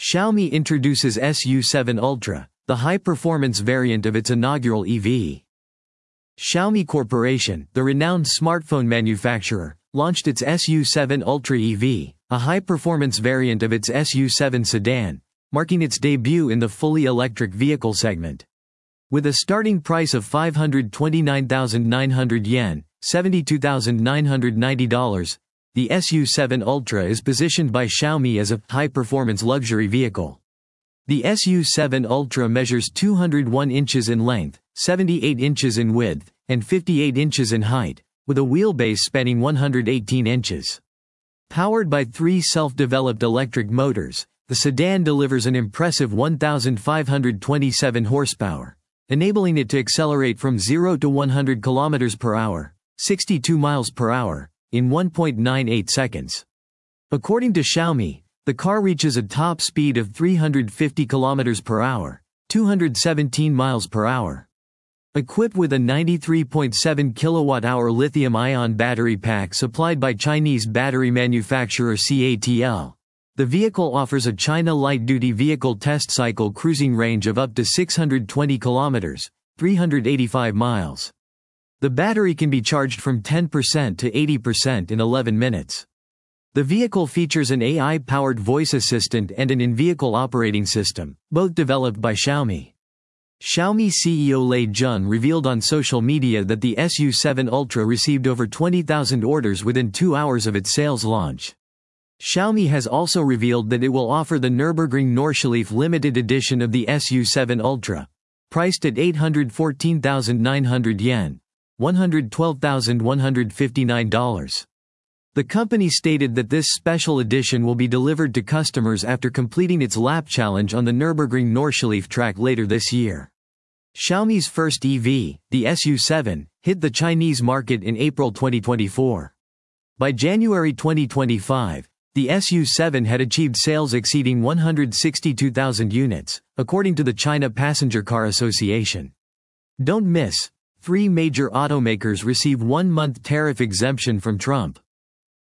Xiaomi introduces SU7 Ultra, the high-performance variant of its inaugural EV. Xiaomi Corporation, the renowned smartphone manufacturer, launched its SU7 Ultra EV, a high-performance variant of its SU7 sedan, marking its debut in the fully electric vehicle segment. With a starting price of 529,900 yen, $72,990, the SU7 Ultra is positioned by Xiaomi as a high-performance luxury vehicle. The SU7 Ultra measures 201 inches in length, 78 inches in width, and 58 inches in height, with a wheelbase spanning 118 inches. Powered by 3 self-developed electric motors, the sedan delivers an impressive 1,527 horsepower, enabling it to accelerate from 0 to 100 km per hour, 62 miles per hour, in 1.98 seconds. According to Xiaomi, the car reaches a top speed of 350 km per hour, 217 miles per hour. Equipped with a 93.7 kWh lithium-ion battery pack supplied by Chinese battery manufacturer CATL, the vehicle offers a China light-duty vehicle test cycle cruising range of up to 620 km, 385 miles. The battery can be charged from 10% to 80% in 11 minutes. The vehicle features an AI-powered voice assistant and an in-vehicle operating system, both developed by Xiaomi. Xiaomi CEO Lei Jun revealed on social media that the SU7 Ultra received over 20,000 orders within 2 hours of its sales launch. Xiaomi has also revealed that it will offer the Nürburgring Nordschleife limited edition of the SU7 Ultra, priced at 814,900 yen, $112,159. The company stated that this special edition will be delivered to customers after completing its lap challenge on the Nürburgring Nordschleife track later this year. Xiaomi's first EV, the SU7, hit the Chinese market in April 2024. By January 2025, the SU7 had achieved sales exceeding 162,000 units, according to the China Passenger Car Association. Don't miss: 3 major automakers receive 1-month tariff exemption from Trump.